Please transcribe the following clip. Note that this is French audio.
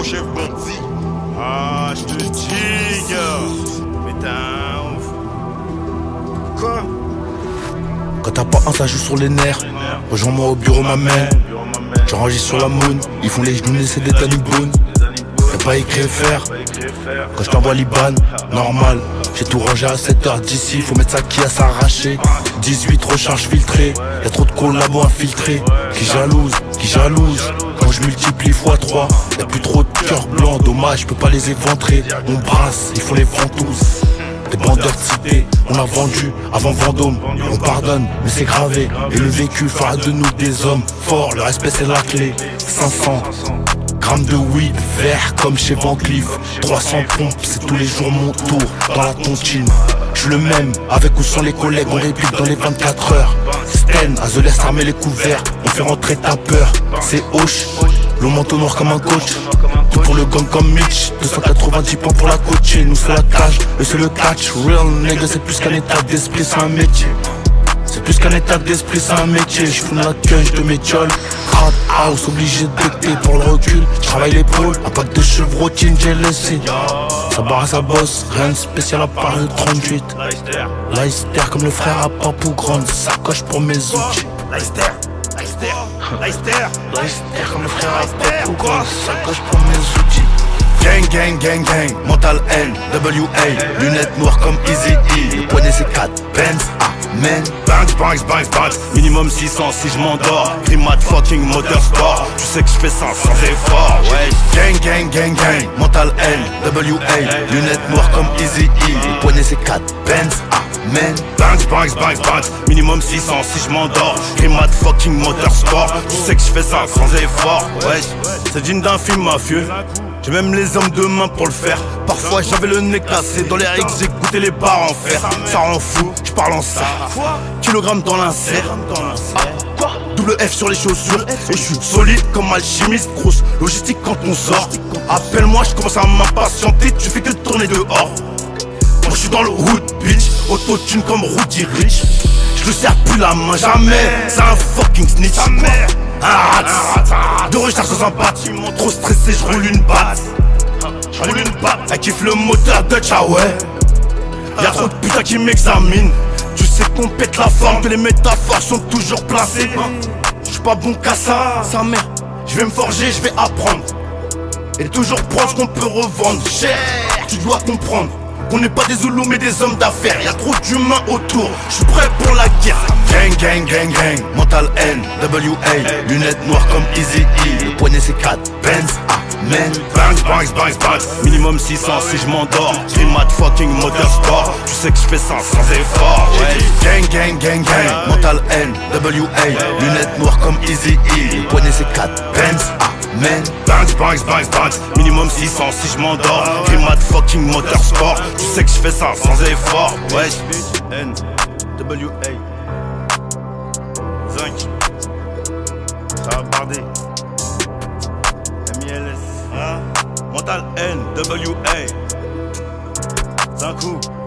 chef bandit. Ah, je te dis, gars. Mais t'es un ouf. Quoi? Quand t'as pas un, ça joue sur les nerfs. Rejoins-moi au bureau, ma mère. J'enregistre sur la moon. Ils font les genoux, c'est des taliboun. Y'a pas écrit faire. Quand je t'envoie l'Iban, normal. J'ai tout rangé à 7h d'ici. Faut mettre ça qui a s'arracher. 18 recharges filtrées. Y'a trop de collabos infiltrés. Qui jalouse. Quand je multiplie x3, y'a plus trop de cœur blanc. Dommage, je peux pas les éventrer. On brasse, il faut les vendre tous. Des bandeurs de cité, on a vendu avant Vendôme. On pardonne, mais c'est gravé. Et le vécu fera de nous des hommes forts. Le respect c'est la clé. 500 grammes de weed vert comme chez Van Cleef. 300 pompes, c'est tous les jours mon tour dans la tontine. Je suis le même, avec ou sans les collègues, on réplique dans les 24 heures. Sten, à The Laisse armer les couverts, on fait rentrer ta peur. C'est Hoche, le manteau noir comme un coach. Tout pour le gang comme Mitch, 290 points pour la coacher. Nous c'est la cage, eux c'est le catch. Real nigga, c'est plus qu'un état d'esprit, c'est un métier. C'est plus qu'un état d'esprit, c'est un métier. J'fume la queue, j'te m'étiole. Crowd house, obligé de becter pour le recul. J'travaille l'épaule, un pack de chevrotine, j'ai laissé. Ça barre à sa bosse, rien de spécial à part le 38. Leicester comme le frère à Papou Grande, sacoche pour mes outils. Leicester comme le frère à Papou Grande, sacoche pour mes outils. Gang, mental N, WA, lunettes noires comme Easy E, le poignet c'est 4, Benz, Amen. Banks, minimum 600 si je m'endors. Grimat fucking motorsport. Tu sais que je fais ça sans effort, ouais. Gang, mental N, WA, lunettes noires comme Easy E, le poignet c'est 4, Benz, Amen. Banks, minimum 600 si je m'endors. Grimat fucking motorsport. Tu sais que je fais ça sans effort, ouais. C'est digne d'un film mafieux. J'ai même les hommes de main pour le faire. Parfois j'avais le nez cassé. Dans les règles j'ai goûté les barres en fer. Ça rend fou, j'parle en ça. Kilogramme dans l'insert. Double F sur les chaussures. Et je suis solide comme alchimiste. Grosse logistique quand on sort. Appelle-moi, je commence à m'impatienter. Tu fais que tourner dehors. Moi je suis dans le hood bitch. Auto-tune comme Rudy Rich. Je le serre plus la main jamais. C'est un fucking snitch. Un rat de recharge dans un bâtiment. Trop stressé, je roule une batte. Elle kiffe le moteur Dutch, ah ouais. Y'a trop de putains qui m'examinent. Tu sais qu'on pète la forme, que les métaphores sont toujours placées. J'suis pas bon qu'à ça, sa mère. J'vais me forger, j'vais apprendre. Et toujours prendre ce qu'on peut revendre cher. Tu dois comprendre qu'on n'est pas des Zoulous mais des hommes d'affaires. Y'a trop d'humains autour, j'suis prêt pour la guerre. Gang, mental N, WA, lunettes noires comme Easy E, le poignet c'est 4, Benz, Amen. Banks, minimum 600 si je m'endors. Grimat fucking motorsport. Tu sais que je fais ça sans effort, ouais. Gang, mental N, WA, lunettes noires comme Easy E, le poignet c'est 4, Benz, Amen. Banks, minimum 600 si je m'endors. Grimat fucking motorsport. Tu sais que je fais ça sans effort, ouais. N, WA, Zinc, ça va barder. MILS, hein? Mental N, WA, Zinc.